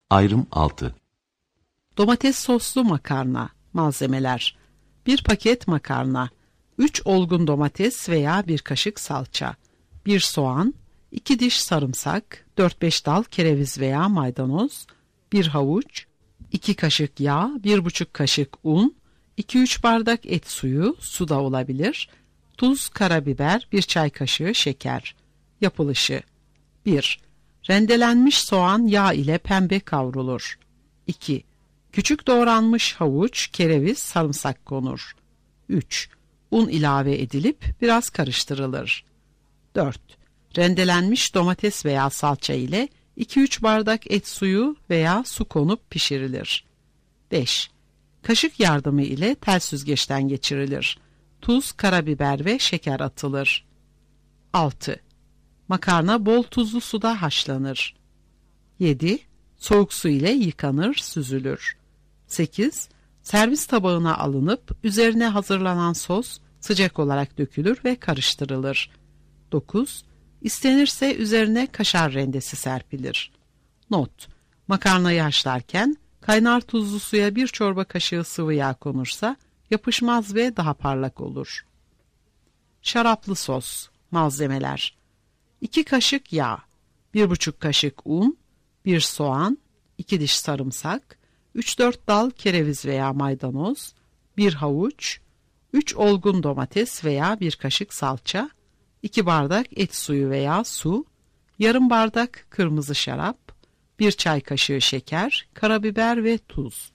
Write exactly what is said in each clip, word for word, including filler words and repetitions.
Ayrım altı. Domates soslu makarna. Malzemeler: bir paket makarna, üç olgun domates veya bir kaşık salça, bir soğan, iki diş sarımsak, dört beş dal kereviz veya maydanoz, bir havuç, iki kaşık yağ, bir buçuk kaşık un, iki üç bardak et suyu, su da olabilir, tuz, karabiber, bir çay kaşığı şeker. Yapılışı: bir. Rendelenmiş soğan yağ ile pembe kavrulur. iki. Küçük doğranmış havuç, kereviz, sarımsak konur. üç. Un ilave edilip biraz karıştırılır. dört. Rendelenmiş domates veya salça ile iki üç bardak et suyu veya su konup pişirilir. beş. Kaşık yardımı ile tel süzgeçten geçirilir. Tuz, karabiber ve şeker atılır. altı. Makarna bol tuzlu suda haşlanır. yedi. Soğuk su ile yıkanır, süzülür. sekiz. Servis tabağına alınıp üzerine hazırlanan sos sıcak olarak dökülür ve karıştırılır. dokuz. İstenirse üzerine kaşar rendesi serpilir. Not: makarnayı haşlarken kaynar tuzlu suya bir çorba kaşığı sıvı yağ konursa yapışmaz ve daha parlak olur. Şaraplı sos. Malzemeler: iki kaşık yağ, bir buçuk kaşık un, bir soğan, iki diş sarımsak, üç dört dal kereviz veya maydanoz, bir havuç, üç olgun domates veya bir kaşık salça, iki bardak et suyu veya su, yarım bardak kırmızı şarap, bir çay kaşığı şeker, karabiber ve tuz.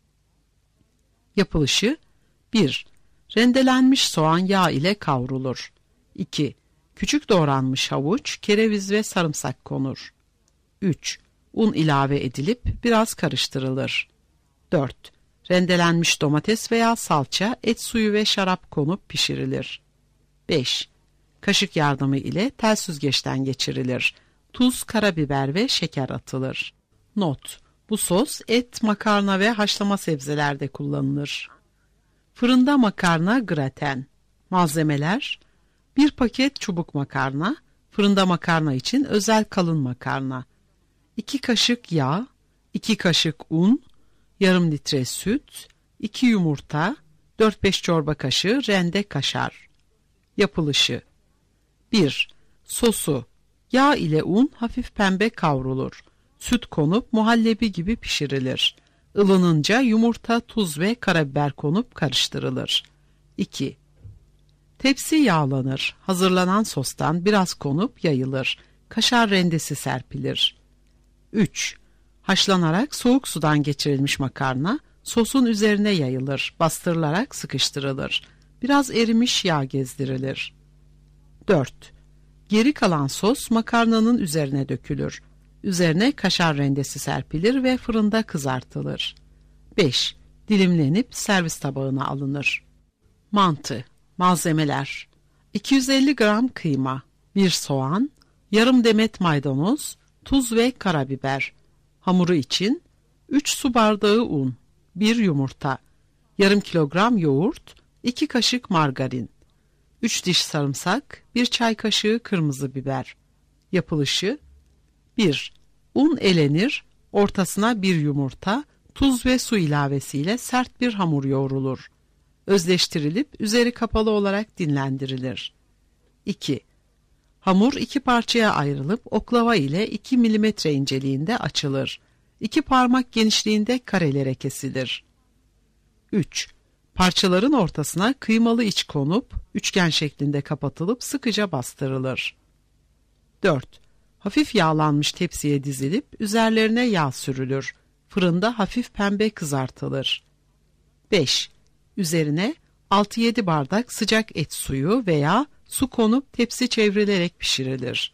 Yapılışı: bir. Rendelenmiş soğan yağ ile kavrulur. iki. Küçük doğranmış havuç, kereviz ve sarımsak konur. üç. Un ilave edilip biraz karıştırılır. dört. Rendelenmiş domates veya salça, et suyu ve şarap konup pişirilir. beş. Kaşık yardımı ile tel süzgeçten geçirilir. Tuz, karabiber ve şeker atılır. Not: bu sos et, makarna ve haşlama sebzelerde kullanılır. Fırında makarna graten. Malzemeler: bir paket çubuk makarna, fırında makarna için özel kalın makarna, iki kaşık yağ, iki kaşık un, yarım litre süt, iki yumurta, dört beş çorba kaşığı rende kaşar. Yapılışı: bir. Sosu: yağ ile un hafif pembe kavrulur. Süt konup muhallebi gibi pişirilir. Ilınınca yumurta, tuz ve karabiber konup karıştırılır. iki. Tepsi yağlanır. Hazırlanan sostan biraz konup yayılır. Kaşar rendesi serpilir. üç. Haşlanarak soğuk sudan geçirilmiş makarna sosun üzerine yayılır. Bastırılarak sıkıştırılır. Biraz erimiş yağ gezdirilir. dört. Geri kalan sos makarnanın üzerine dökülür. Üzerine kaşar rendesi serpilir ve fırında kızartılır. beş. Dilimlenip servis tabağına alınır. Mantı. Malzemeler: iki yüz elli gram kıyma, bir soğan, yarım demet maydanoz, tuz ve karabiber. Hamuru için üç su bardağı un, bir yumurta, yarım kilogram yoğurt, iki kaşık margarin, üç diş sarımsak, bir çay kaşığı kırmızı biber. Yapılışı: bir. Un elenir, ortasına bir yumurta, tuz ve su ilavesiyle sert bir hamur yoğrulur. Özleştirilip üzeri kapalı olarak dinlendirilir. iki. Hamur iki parçaya ayrılıp oklava ile iki milimetre inceliğinde açılır. iki parmak genişliğinde karelere kesilir. üç. Parçaların ortasına kıymalı iç konup üçgen şeklinde kapatılıp sıkıca bastırılır. dört. Hafif yağlanmış tepsiye dizilip üzerlerine yağ sürülür. Fırında hafif pembe kızartılır. beş. Üzerine altı yedi bardak sıcak et suyu veya su konup tepsi çevrilerek pişirilir.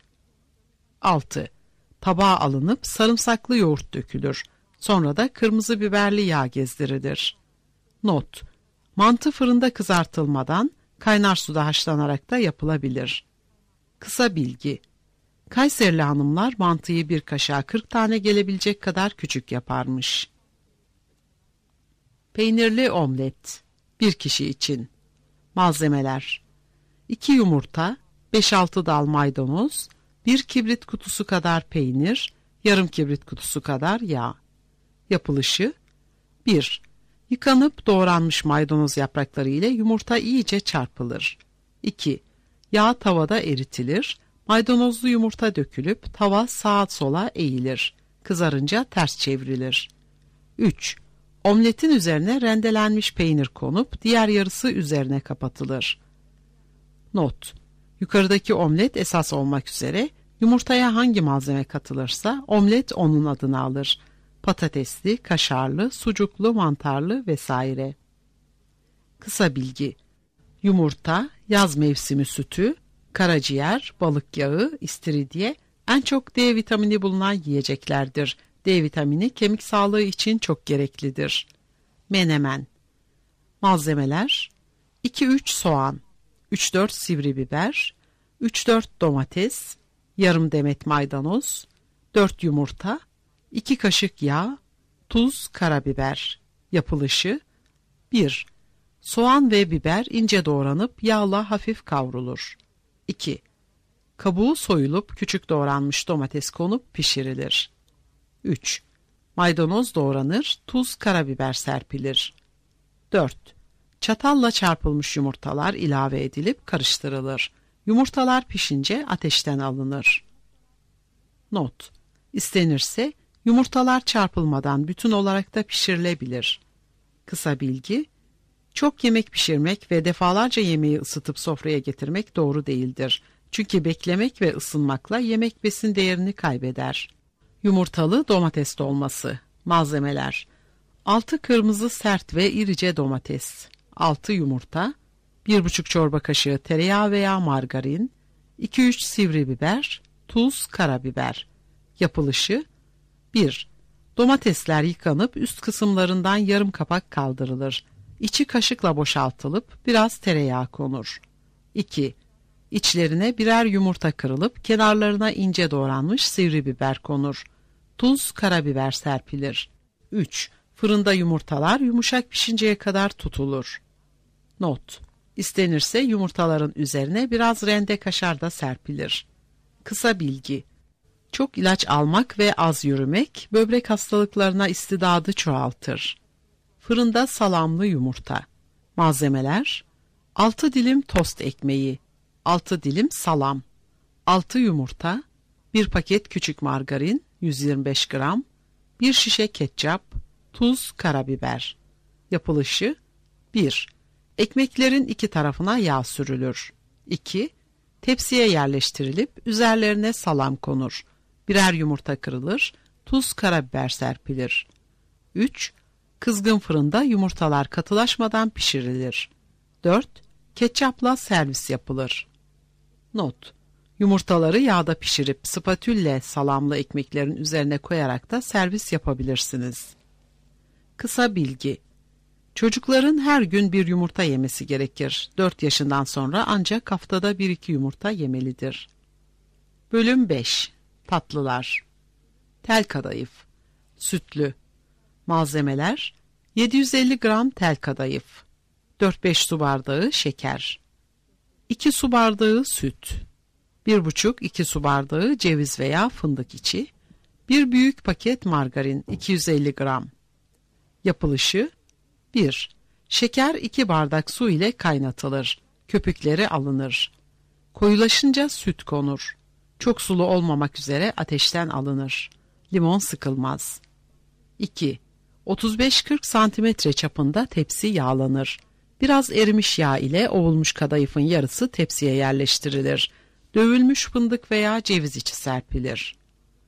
altı. Tabağa alınıp sarımsaklı yoğurt dökülür. Sonra da kırmızı biberli yağ gezdirilir. Not: mantı fırında kızartılmadan kaynar suda haşlanarak da yapılabilir. Kısa bilgi: Kayserili hanımlar mantıyı bir kaşığa kırk tane gelebilecek kadar küçük yaparmış. Peynirli omlet. Bir kişi için. Malzemeler: iki yumurta, beş altı dal maydanoz, bir kibrit kutusu kadar peynir, yarım kibrit kutusu kadar yağ. Yapılışı: bir. Yıkanıp doğranmış maydanoz yaprakları ile yumurta iyice çarpılır. iki. Yağ tavada eritilir. Maydanozlu yumurta dökülüp tava sağa sola eğilir. Kızarınca ters çevrilir. üç. Omletin üzerine rendelenmiş peynir konup diğer yarısı üzerine kapatılır. Not: Yukarıdaki omlet esas olmak üzere yumurtaya hangi malzeme katılırsa omlet onun adını alır. Patatesli, kaşarlı, sucuklu, mantarlı vesaire. Kısa bilgi: Yumurta, yaz mevsimi sütü, karaciğer, balık yağı, istiridye en çok D vitamini bulunan yiyeceklerdir. D vitamini kemik sağlığı için çok gereklidir. Menemen. Malzemeler: iki üç soğan, üç dört sivri biber, üç dört domates, yarım demet maydanoz, dört yumurta, iki kaşık yağ, tuz, karabiber. Yapılışı: bir. Soğan ve biber ince doğranıp yağla hafif kavrulur. iki. Kabuğu soyulup küçük doğranmış domates konup pişirilir. üç. Maydanoz doğranır, tuz, karabiber serpilir. dört. Çatalla çarpılmış yumurtalar ilave edilip karıştırılır. Yumurtalar pişince ateşten alınır. Not: İstenirse yumurtalar çarpılmadan bütün olarak da pişirilebilir. Kısa bilgi: Çok yemek pişirmek ve defalarca yemeği ısıtıp sofraya getirmek doğru değildir. Çünkü beklemek ve ısınmakla yemek besin değerini kaybeder. Yumurtalı domates dolması. Malzemeler: altı kırmızı sert ve irice domates, altı yumurta, bir buçuk çorba kaşığı tereyağı veya margarin, iki üç sivri biber, tuz, karabiber. Yapılışı: bir. Domatesler yıkanıp üst kısımlarından yarım kapak kaldırılır. İçi kaşıkla boşaltılıp biraz tereyağı konur. iki. İçlerine birer yumurta kırılıp kenarlarına ince doğranmış sivri biber konur. Tuz, karabiber serpilir. üç. Fırında yumurtalar yumuşak pişinceye kadar tutulur. Not: İstenirse yumurtaların üzerine biraz rende kaşar da serpilir. Kısa bilgi: Çok ilaç almak ve az yürümek böbrek hastalıklarına istidadı çoğaltır. Fırında salamlı yumurta. Malzemeler: altı dilim tost ekmeği, altı dilim salam, altı yumurta, bir paket küçük margarin yüz yirmi beş gram, bir şişe ketçap, tuz, karabiber. Yapılışı: bir. Ekmeklerin iki tarafına yağ sürülür. iki. Tepsiye yerleştirilip üzerlerine salam konur. Birer yumurta kırılır, tuz, karabiber serpilir. üç. Kızgın fırında yumurtalar katılaşmadan pişirilir. dört. Ketçapla servis yapılır. Not: Yumurtaları yağda pişirip spatülle salamlı ekmeklerin üzerine koyarak da servis yapabilirsiniz. Kısa bilgi: Çocukların her gün bir yumurta yemesi gerekir. dört yaşından sonra ancak haftada bir iki yumurta yemelidir. Bölüm beş. Tatlılar. Tel kadayıf. Sütlü. Malzemeler: yedi yüz elli gram tel kadayıf, dört beş su bardağı şeker, iki su bardağı süt, bir buçuk iki su bardağı ceviz veya fındık içi, bir büyük paket margarin iki yüz elli gram. Yapılışı: bir. Şeker iki bardak su ile kaynatılır. Köpükleri alınır. Koyulaşınca süt konur. Çok sulu olmamak üzere ateşten alınır. Limon sıkılmaz. iki. otuz beş kırk santimetre çapında tepsi yağlanır. Biraz erimiş yağ ile ovulmuş kadayıfın yarısı tepsiye yerleştirilir. Dövülmüş fındık veya ceviz içi serpilir.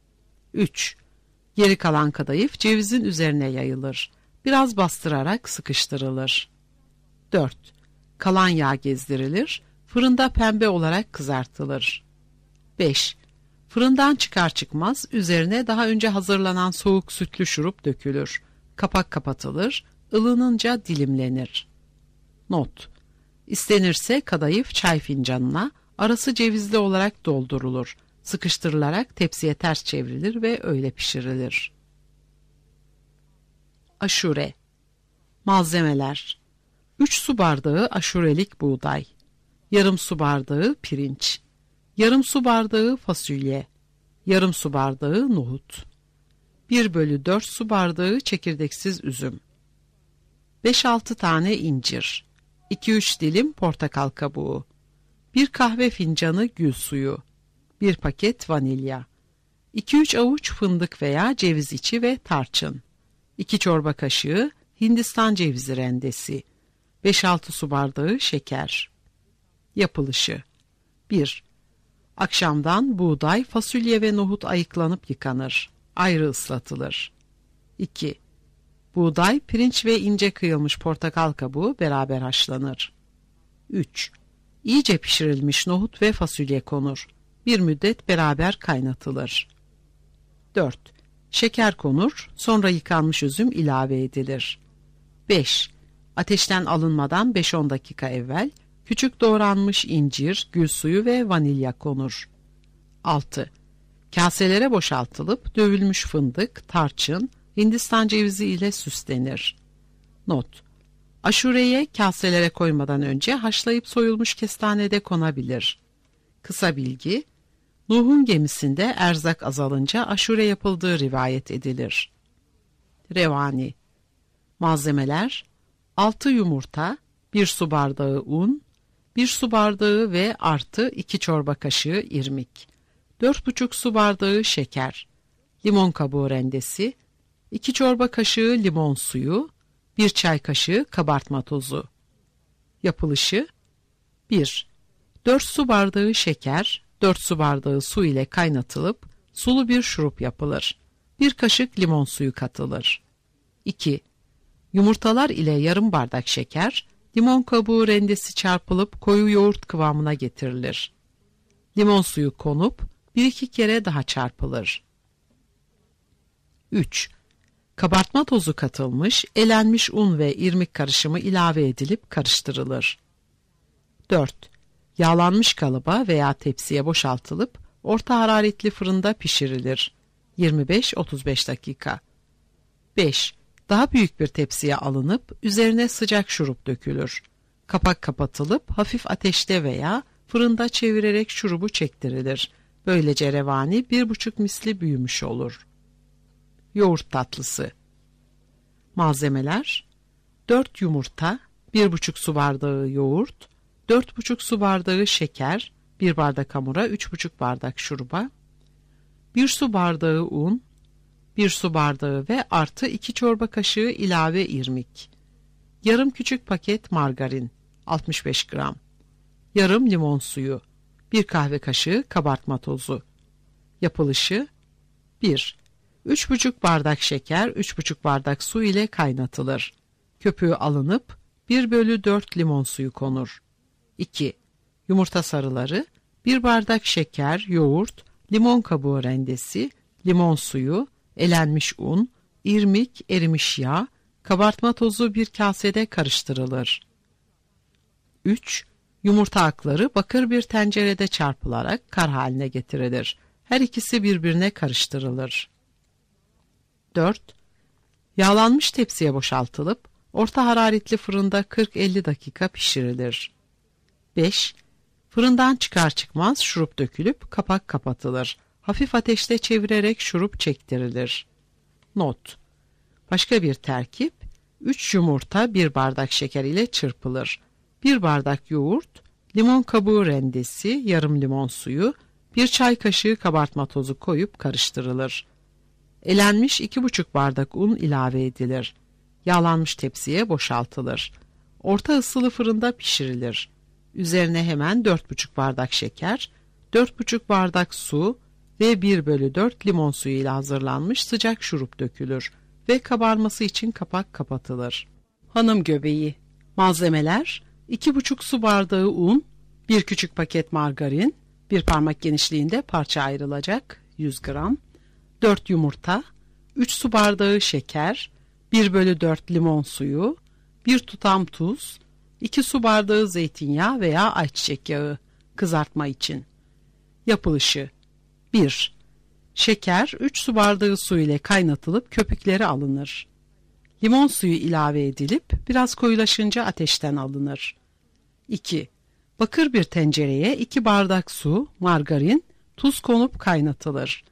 üç. Geri kalan kadayıf cevizin üzerine yayılır. Biraz bastırarak sıkıştırılır. dört. Kalan yağ gezdirilir. Fırında pembe olarak kızartılır. beş. Fırından çıkar çıkmaz üzerine daha önce hazırlanan soğuk sütlü şurup dökülür. Kapak kapatılır. Ilınınca dilimlenir. Not: İstenirse kadayıf çay fincanına, arası cevizli olarak doldurulur. Sıkıştırılarak tepsiye ters çevrilir ve öyle pişirilir. Aşure. Malzemeler: üç su bardağı aşurelik buğday, yarım su bardağı pirinç, yarım su bardağı fasulye, yarım su bardağı nohut, bir bölü dört su bardağı çekirdeksiz üzüm, beş altı tane incir, iki üç dilim portakal kabuğu, bir kahve fincanı gül suyu, bir paket vanilya, iki üç avuç fındık veya ceviz içi ve tarçın, iki çorba kaşığı Hindistan cevizi rendesi, beş altı su bardağı şeker. Yapılışı: bir. Akşamdan buğday, fasulye ve nohut ayıklanıp yıkanır, ayrı ıslatılır. iki. Buğday, pirinç ve ince kıyılmış portakal kabuğu beraber haşlanır. üç. İyice pişirilmiş nohut ve fasulye konur. Bir müddet beraber kaynatılır. dört. Şeker konur, sonra yıkanmış üzüm ilave edilir. beş. Ateşten alınmadan beş on dakika evvel küçük doğranmış incir, gül suyu ve vanilya konur. altı. Kaselere boşaltılıp dövülmüş fındık, tarçın, Hindistan cevizi ile süslenir. Not: Aşureye kaselere koymadan önce haşlayıp soyulmuş kestane de konabilir. Kısa bilgi: Nuh'un gemisinde erzak azalınca aşure yapıldığı rivayet edilir. Revani: Malzemeler: altı yumurta, bir su bardağı un, bir su bardağı ve artı iki çorba kaşığı irmik, dört buçuk su bardağı şeker, limon kabuğu rendesi, iki çorba kaşığı limon suyu, bir çay kaşığı kabartma tozu. Yapılışı: bir. dört su bardağı şeker, dört su bardağı su ile kaynatılıp sulu bir şurup yapılır. bir kaşık limon suyu katılır. iki. Yumurtalar ile yarım bardak şeker, limon kabuğu rendesi çarpılıp koyu yoğurt kıvamına getirilir. Limon suyu konup bir iki kere daha çarpılır. üç. Kabartma tozu katılmış, elenmiş un ve irmik karışımı ilave edilip karıştırılır. dört. Yağlanmış kalıba veya tepsiye boşaltılıp orta hararetli fırında pişirilir. yirmi beş otuz beş dakika. beş. Daha büyük bir tepsiye alınıp üzerine sıcak şurup dökülür. Kapak kapatılıp hafif ateşte veya fırında çevirerek şurubu çektirilir. Böylece revani bir buçuk misli büyümüş olur. Yoğurt tatlısı. Malzemeler: dört yumurta, bir buçuk su bardağı yoğurt, dört buçuk su bardağı şeker, bir bardak hamura üç buçuk bardak şuruba, bir su bardağı un, bir su bardağı ve artı iki çorba kaşığı ilave irmik, yarım küçük paket margarin altmış beş gram, yarım limon suyu, bir kahve kaşığı kabartma tozu. Yapılışı: bir. üç buçuk bardak şeker, üç buçuk bardak su ile kaynatılır. Köpüğü alınıp bir bölü dört limon suyu konur. iki. Yumurta sarıları, bir bardak şeker, yoğurt, limon kabuğu rendesi, limon suyu, elenmiş un, irmik, erimiş yağ, kabartma tozu bir kasede karıştırılır. üç. Yumurta akları bakır bir tencerede çarpılarak kar haline getirilir. Her ikisi birbirine karıştırılır. dört. Yağlanmış tepsiye boşaltılıp orta hararetli fırında kırk elli dakika pişirilir. beş. Fırından çıkar çıkmaz şurup dökülüp kapak kapatılır. Hafif ateşte çevirerek şurup çektirilir. Not: Başka bir terkip: üç yumurta bir bardak şeker ile çırpılır. bir bardak yoğurt, limon kabuğu rendesi, yarım limon suyu, bir çay kaşığı kabartma tozu koyup karıştırılır. Elenmiş iki buçuk bardak un ilave edilir. Yağlanmış tepsiye boşaltılır. Orta ısılı fırında pişirilir. Üzerine hemen dört buçuk bardak şeker, dört buçuk bardak su ve bir bölü dört limon suyu ile hazırlanmış sıcak şurup dökülür ve kabarması için kapak kapatılır. Hanım göbeği. Malzemeler: iki buçuk su bardağı un, bir küçük paket margarin, bir parmak genişliğinde parça ayrılacak yüz gram, dört yumurta, üç su bardağı şeker, bir bölü dört limon suyu, bir tutam tuz, iki su bardağı zeytinyağı veya ayçiçek yağı kızartma için. Yapılışı: bir. Şeker üç su bardağı su ile kaynatılıp köpükleri alınır. Limon suyu ilave edilip biraz koyulaşınca ateşten alınır. iki. Bakır bir tencereye iki bardak su, margarin, tuz konup kaynatılır.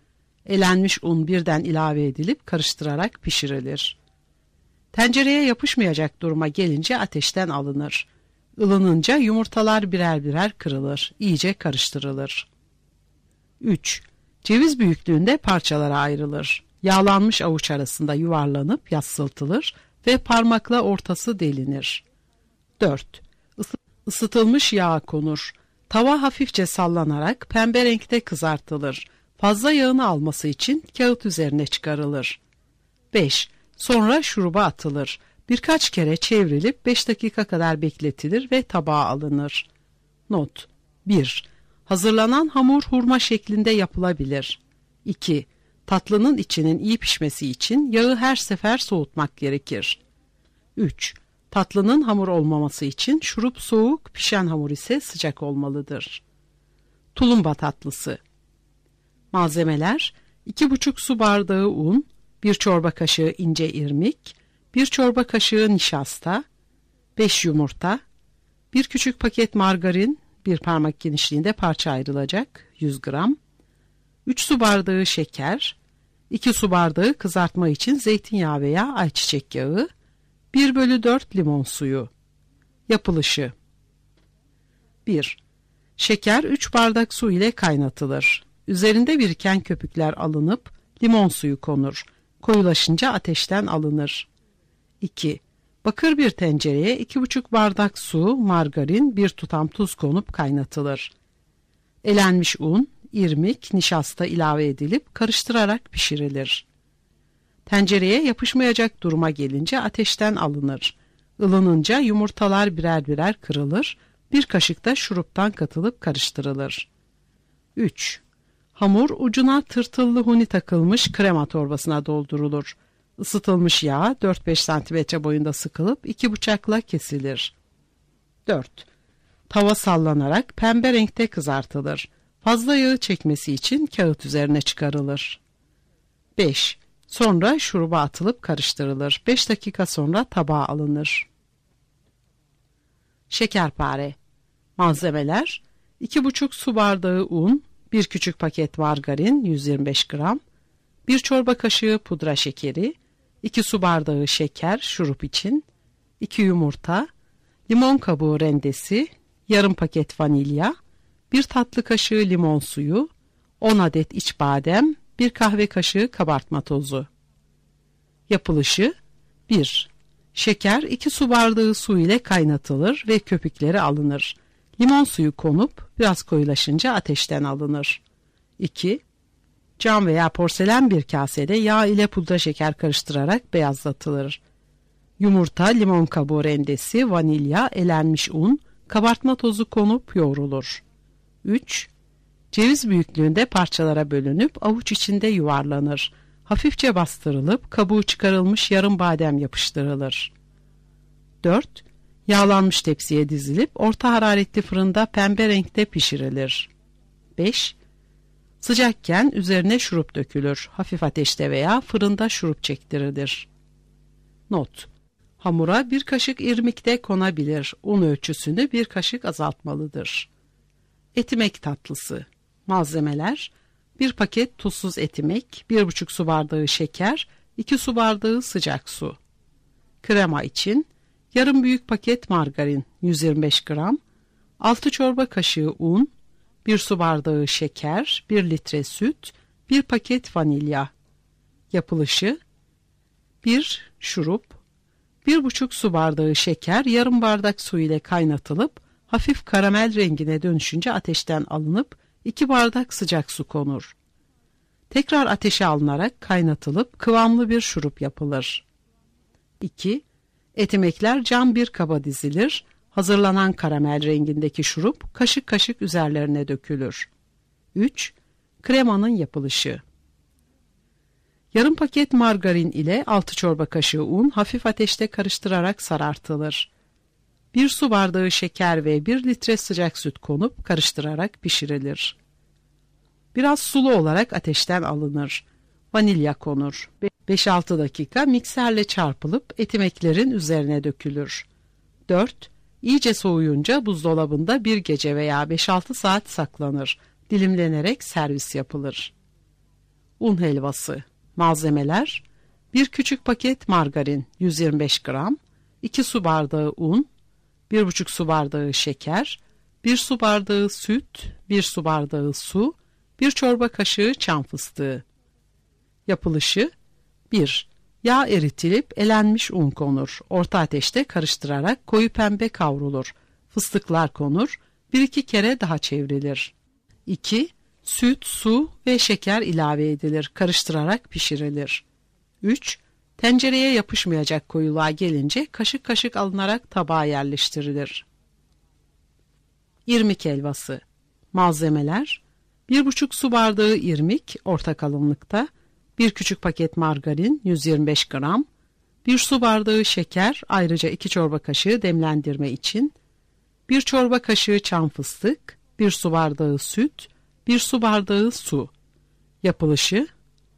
Elenmiş un birden ilave edilip karıştırarak pişirilir. Tencereye yapışmayacak duruma gelince ateşten alınır. Ilınınca yumurtalar birer birer kırılır, iyice karıştırılır. üç. Ceviz büyüklüğünde parçalara ayrılır. Yağlanmış avuç arasında yuvarlanıp yassıltılır ve parmakla ortası delinir. dört. Isıtılmış yağa konur. Tava hafifçe sallanarak pembe renkte kızartılır. Fazla yağını alması için kağıt üzerine çıkarılır. beş. Sonra şuruba atılır. Birkaç kere çevrilip beş dakika kadar bekletilir ve tabağa alınır. Not: bir. Hazırlanan hamur hurma şeklinde yapılabilir. iki. Tatlının içinin iyi pişmesi için yağı her sefer soğutmak gerekir. üç. Tatlının hamur olmaması için şurup soğuk, pişen hamur ise sıcak olmalıdır. Tulumba tatlısı. Malzemeler: iki buçuk su bardağı un, bir çorba kaşığı ince irmik, bir çorba kaşığı nişasta, beş yumurta, bir küçük paket margarin, bir parmak genişliğinde parça ayrılacak yüz gram, üç su bardağı şeker, iki su bardağı kızartma için zeytinyağı veya ayçiçek yağı, bir bölü dört limon suyu. Yapılışı: bir. Şeker üç bardak su ile kaynatılır. Üzerinde biriken köpükler alınıp limon suyu konur. Koyulaşınca ateşten alınır. iki. Bakır bir tencereye iki buçuk bardak su, margarin, bir tutam tuz konup kaynatılır. Elenmiş un, irmik, nişasta ilave edilip karıştırarak pişirilir. Tencereye yapışmayacak duruma gelince ateşten alınır. Ilınınca yumurtalar birer birer kırılır, bir kaşık da şuruptan katılıp karıştırılır. üç. Hamur ucuna tırtıllı huni takılmış krema torbasına doldurulur. Isıtılmış yağ dört beş santimetre boyunda sıkılıp iki bıçakla kesilir. dört. Tava sallanarak pembe renkte kızartılır. Fazla yağı çekmesi için kağıt üzerine çıkarılır. beş. Sonra şuruba atılıp karıştırılır. beş dakika sonra tabağa alınır. Şekerpare. Malzemeler: iki buçuk su bardağı un, bir küçük paket margarin yüz yirmi beş gram, bir çorba kaşığı pudra şekeri, iki su bardağı şeker şurup için, iki yumurta, limon kabuğu rendesi, yarım paket vanilya, bir tatlı kaşığı limon suyu, on adet iç badem, bir kahve kaşığı kabartma tozu. Yapılışı: bir. Şeker iki su bardağı su ile kaynatılır ve köpükleri alınır. Limon suyu konup biraz koyulaşınca ateşten alınır. iki. Cam veya porselen bir kasede yağ ile pudra şeker karıştırarak beyazlatılır. Yumurta, limon kabuğu rendesi, vanilya, elenmiş un, kabartma tozu konup yoğrulur. üç. Ceviz büyüklüğünde parçalara bölünüp avuç içinde yuvarlanır. Hafifçe bastırılıp kabuğu çıkarılmış yarım badem yapıştırılır. dört. Yağlanmış tepsiye dizilip orta hararetli fırında pembe renkte pişirilir. beş. Sıcakken üzerine şurup dökülür. Hafif ateşte veya fırında şurup çektirilir. Not: Hamura bir kaşık irmik de konabilir. Un ölçüsünü bir kaşık azaltmalıdır. Etimek tatlısı. Malzemeler: bir paket tuzsuz etimek, bir buçuk su bardağı şeker, iki su bardağı sıcak su. Krema için yarım büyük paket margarin yüz yirmi beş gram, altı çorba kaşığı un, bir su bardağı şeker, bir litre süt, bir paket vanilya. Yapılışı: bir. Şurup, bir buçuk su bardağı şeker, yarım bardak su ile kaynatılıp hafif karamel rengine dönüşünce ateşten alınıp iki bardak sıcak su konur. Tekrar ateşe alınarak kaynatılıp kıvamlı bir şurup yapılır. iki. Etimekler cam bir kaba dizilir. Hazırlanan karamel rengindeki şurup kaşık kaşık üzerlerine dökülür. üç. Kremanın yapılışı: yarım paket margarin ile altı çorba kaşığı un hafif ateşte karıştırarak sarartılır. bir su bardağı şeker ve bir litre sıcak süt konup karıştırarak pişirilir. Biraz sulu olarak ateşten alınır. Vanilya konur. beş altı dakika mikserle çarpılıp etimeklerin üzerine dökülür. dört. İyice soğuyunca buzdolabında bir gece veya beş altı saat saklanır. Dilimlenerek servis yapılır. Un helvası. Malzemeler: bir küçük paket margarin yüz yirmi beş gram, iki su bardağı un, bir buçuk su bardağı şeker, bir su bardağı süt, bir su bardağı su, bir çorba kaşığı çam fıstığı. Yapılışı: bir Yağ eritilip elenmiş un konur. Orta ateşte karıştırarak koyu pembe kavrulur. Fıstıklar konur. Bir iki kere daha çevrilir. iki Süt, su ve şeker ilave edilir. Karıştırarak pişirilir. üç Tencereye yapışmayacak koyuluğa gelince kaşık kaşık alınarak tabağa yerleştirilir. İrmik helvası. Malzemeler: bir buçuk su bardağı irmik orta kalınlıkta, bir küçük paket margarin yüz yirmi beş gram, bir su bardağı şeker, ayrıca iki çorba kaşığı demlendirme için, bir çorba kaşığı çam fıstık, bir su bardağı süt, bir su bardağı su. Yapılışı: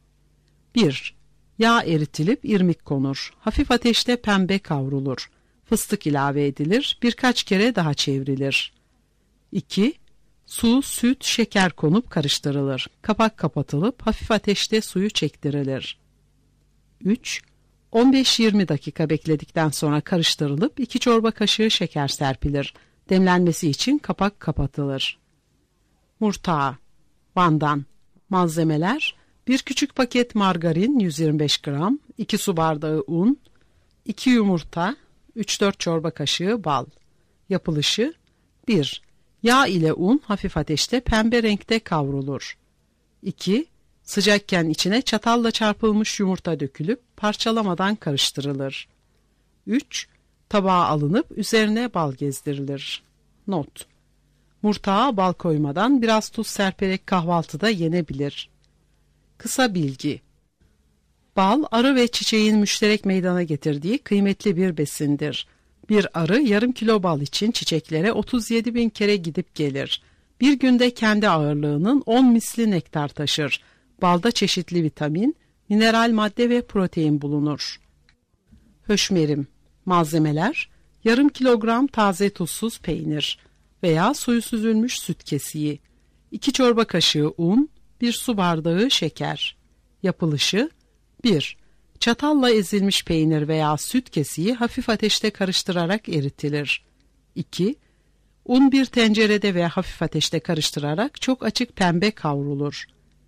bir Yağ eritilip irmik konur. Hafif ateşte pembe kavrulur. Fıstık ilave edilir. Birkaç kere daha çevrilir. iki Su, süt, şeker konup karıştırılır. Kapak kapatılıp hafif ateşte suyu çektirilir. üç on beş yirmi dakika bekledikten sonra karıştırılıp iki çorba kaşığı şeker serpilir. Demlenmesi için kapak kapatılır. Murtağı. Vandan. Malzemeler: bir küçük paket margarin yüz yirmi beş gram, iki su bardağı un, iki yumurta, üç dört çorba kaşığı bal. Yapılışı: bir Yağ ile un hafif ateşte pembe renkte kavrulur. iki Sıcakken içine çatalla çarpılmış yumurta dökülüp parçalamadan karıştırılır. üç Tabağa alınıp üzerine bal gezdirilir. Not: Murtağa bal koymadan biraz tuz serperek kahvaltıda yenebilir. Kısa bilgi: Bal, arı ve çiçeğin müşterek meydana getirdiği kıymetli bir besindir. Bir arı yarım kilo bal için çiçeklere otuz yedi bin kere gidip gelir. Bir günde kendi ağırlığının on misli nektar taşır. Balda çeşitli vitamin, mineral madde ve protein bulunur. Höşmerim. Malzemeler: yarım kilogram taze tuzsuz peynir veya suyu süzülmüş süt kesiği, iki çorba kaşığı un, bir su bardağı şeker. Yapılışı: bir Çatalla ezilmiş peynir veya süt kesiği hafif ateşte karıştırarak eritilir. iki Un bir tencerede ve hafif ateşte karıştırarak çok açık pembe kavrulur.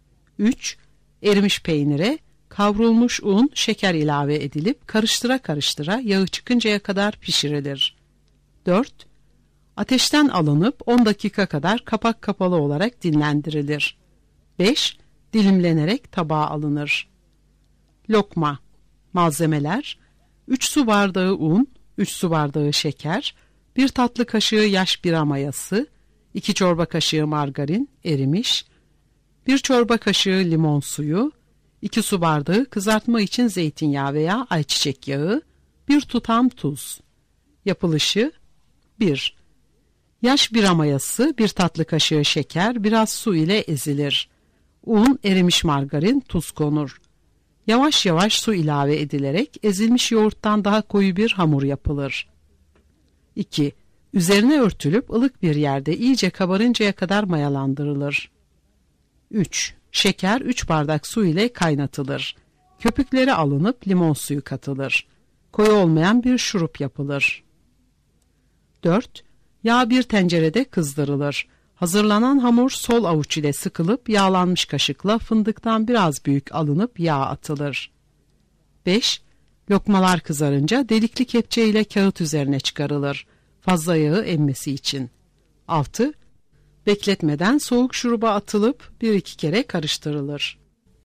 üç Erimiş peynire kavrulmuş un, şeker ilave edilip karıştıra karıştıra yağı çıkıncaya kadar pişirilir. dört Ateşten alınıp on dakika kadar kapak kapalı olarak dinlendirilir. beş Dilimlenerek tabağa alınır. Lokma. Malzemeler: üç su bardağı un, üç su bardağı şeker, bir tatlı kaşığı yaş bira mayası, iki çorba kaşığı margarin erimiş, bir çorba kaşığı limon suyu, iki su bardağı kızartma için zeytinyağı veya ayçiçek yağı, bir tutam tuz. Yapılışı: bir Yaş bira mayası, bir tatlı kaşığı şeker, biraz su ile ezilir. Un, erimiş margarin, tuz konur. Yavaş yavaş su ilave edilerek ezilmiş yoğurttan daha koyu bir hamur yapılır. iki Üzerine örtülüp ılık bir yerde iyice kabarıncaya kadar mayalandırılır. üç Şeker üç bardak su ile kaynatılır. Köpükleri alınıp limon suyu katılır. Koyu olmayan bir şurup yapılır. dört Yağ bir tencerede kızdırılır. Hazırlanan hamur sol avuç ile sıkılıp yağlanmış kaşıkla fındıktan biraz büyük alınıp yağ atılır. beş Lokmalar kızarınca delikli kepçe ile kağıt üzerine çıkarılır. Fazla yağı emmesi için. altı Bekletmeden soğuk şuruba atılıp bir iki kere karıştırılır.